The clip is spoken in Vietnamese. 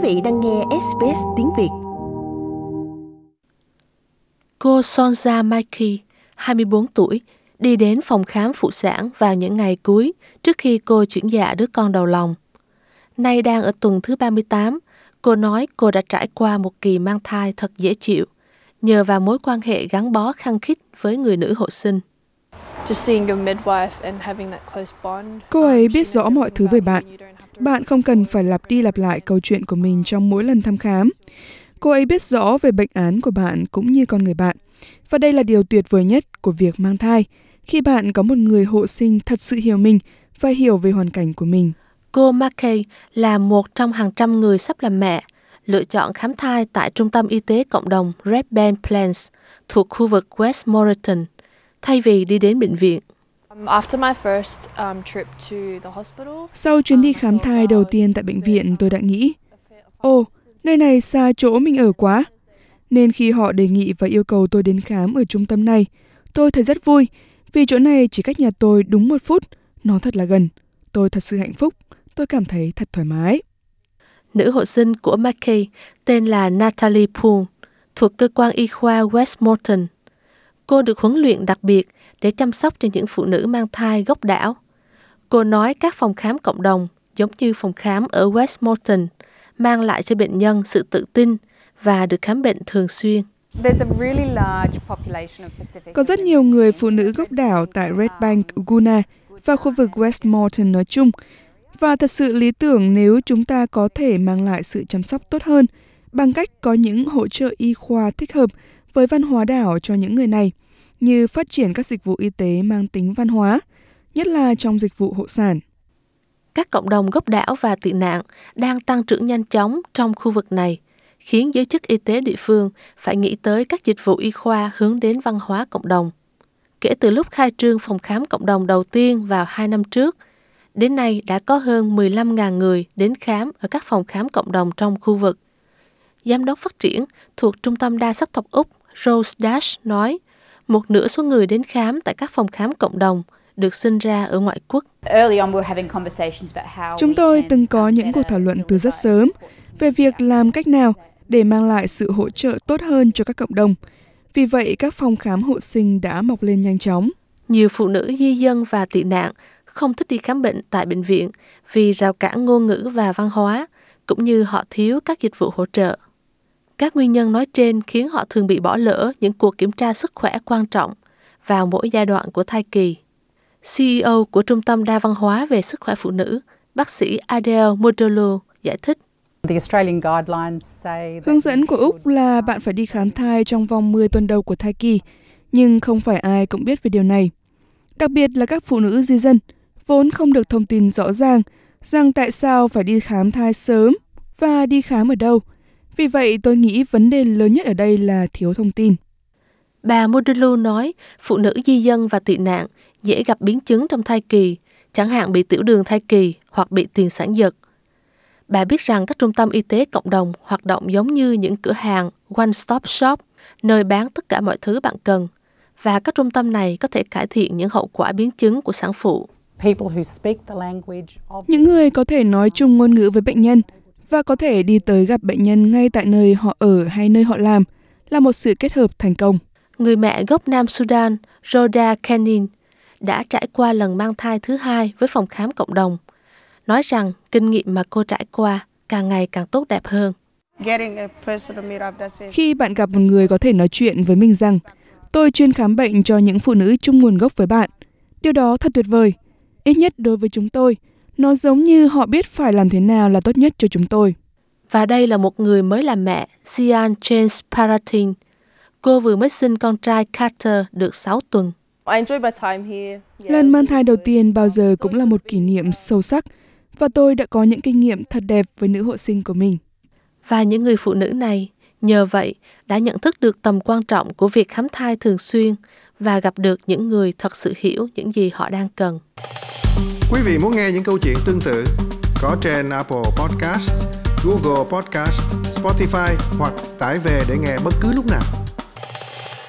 vị đang nghe SBS tiếng Việt. Cô Sonja Mackey, 24 tuổi, đi đến phòng khám phụ sản vào những ngày cuối trước khi cô chuyển dạ đứa con đầu lòng. Nay đang ở tuần thứ 38, cô nói cô đã trải qua một kỳ mang thai thật dễ chịu, nhờ vào mối quan hệ gắn bó khăng khít với người nữ hộ sinh. Cô ấy biết rõ mọi thứ về bạn. Bạn không cần phải lặp đi lặp lại câu chuyện của mình trong mỗi lần thăm khám. Cô ấy biết rõ về bệnh án của bạn cũng như con người bạn. Và đây là điều tuyệt vời nhất của việc mang thai, khi bạn có một người hộ sinh thật sự hiểu mình và hiểu về hoàn cảnh của mình. Cô Mackey là một trong hàng trăm người sắp làm mẹ, lựa chọn khám thai tại Trung tâm Y tế Cộng đồng Red Band Plains thuộc khu vực West Moreton, thay vì đi đến bệnh viện. Sau chuyến đi khám thai đầu tiên tại bệnh viện, tôi đã nghĩ, nơi này xa chỗ mình ở quá. Nên khi họ đề nghị và yêu cầu tôi đến khám ở trung tâm này, tôi thấy rất vui, vì chỗ này chỉ cách nhà tôi đúng 1 phút, nó thật là gần. Tôi thật sự hạnh phúc, tôi cảm thấy thật thoải mái. Nữ hộ sinh của Mackey tên là Natalie Poole, thuộc cơ quan y khoa West Moreton. Cô được huấn luyện đặc biệt để chăm sóc cho những phụ nữ mang thai gốc đảo. Cô nói các phòng khám cộng đồng, giống như phòng khám ở West Moreton, mang lại cho bệnh nhân sự tự tin và được khám bệnh thường xuyên. Có rất nhiều người phụ nữ gốc đảo tại Red Bank, Uguna và khu vực West Moreton nói chung. Và thật sự lý tưởng nếu chúng ta có thể mang lại sự chăm sóc tốt hơn bằng cách có những hỗ trợ y khoa thích hợp với văn hóa đảo cho những người này, như phát triển các dịch vụ y tế mang tính văn hóa, nhất là trong dịch vụ hộ sản. Các cộng đồng gốc đảo và tị nạn đang tăng trưởng nhanh chóng trong khu vực này, khiến giới chức y tế địa phương phải nghĩ tới các dịch vụ y khoa hướng đến văn hóa cộng đồng. Kể từ lúc khai trương phòng khám cộng đồng đầu tiên vào 2 năm trước, đến nay đã có hơn 15.000 người đến khám ở các phòng khám cộng đồng trong khu vực. Giám đốc phát triển thuộc Trung tâm Đa sắc tộc Úc Rose Dash nói, một nửa số người đến khám tại các phòng khám cộng đồng được sinh ra ở ngoại quốc. Chúng tôi từng có những cuộc thảo luận từ rất sớm về việc làm cách nào để mang lại sự hỗ trợ tốt hơn cho các cộng đồng. Vì vậy, các phòng khám hộ sinh đã mọc lên nhanh chóng. Nhiều phụ nữ di dân và tị nạn không thích đi khám bệnh tại bệnh viện vì rào cản ngôn ngữ và văn hóa, cũng như họ thiếu các dịch vụ hỗ trợ. Các nguyên nhân nói trên khiến họ thường bị bỏ lỡ những cuộc kiểm tra sức khỏe quan trọng vào mỗi giai đoạn của thai kỳ. CEO của Trung tâm Đa văn hóa về sức khỏe phụ nữ, bác sĩ Adele Modolo giải thích. Hướng dẫn của Úc là bạn phải đi khám thai trong vòng 10 tuần đầu của thai kỳ, nhưng không phải ai cũng biết về điều này. Đặc biệt là các phụ nữ di dân, vốn không được thông tin rõ ràng rằng tại sao phải đi khám thai sớm và đi khám ở đâu. Vì vậy, tôi nghĩ vấn đề lớn nhất ở đây là thiếu thông tin. Bà Modulu nói phụ nữ di dân và tị nạn dễ gặp biến chứng trong thai kỳ, chẳng hạn bị tiểu đường thai kỳ hoặc bị tiền sản giật. Bà biết rằng các trung tâm y tế cộng đồng hoạt động giống như những cửa hàng one-stop shop, nơi bán tất cả mọi thứ bạn cần, và các trung tâm này có thể cải thiện những hậu quả biến chứng của sản phụ. Những người có thể nói chung ngôn ngữ với bệnh nhân và có thể đi tới gặp bệnh nhân ngay tại nơi họ ở hay nơi họ làm là một sự kết hợp thành công. Người mẹ gốc Nam Sudan, Rhoda Kenin, đã trải qua lần mang thai thứ 2 với phòng khám cộng đồng, nói rằng kinh nghiệm mà cô trải qua càng ngày càng tốt đẹp hơn. Khi bạn gặp một người có thể nói chuyện với mình rằng, tôi chuyên khám bệnh cho những phụ nữ chung nguồn gốc với bạn. Điều đó thật tuyệt vời. Ít nhất đối với chúng tôi, nó giống như họ biết phải làm thế nào là tốt nhất cho chúng tôi. Và đây là một người mới làm mẹ, Zian James Paratin. Cô vừa mới sinh con trai Carter được 6 tuần. Lần mang thai đầu tiên bao giờ cũng là một kỷ niệm sâu sắc, và tôi đã có những kinh nghiệm thật đẹp với nữ hộ sinh của mình. Và những người phụ nữ này, nhờ vậy, đã nhận thức được tầm quan trọng của việc khám thai thường xuyên và gặp được những người thật sự hiểu những gì họ đang cần. Quý vị muốn nghe những câu chuyện tương tự có trên Apple Podcast, Google Podcast, Spotify hoặc tải về để nghe bất cứ lúc nào.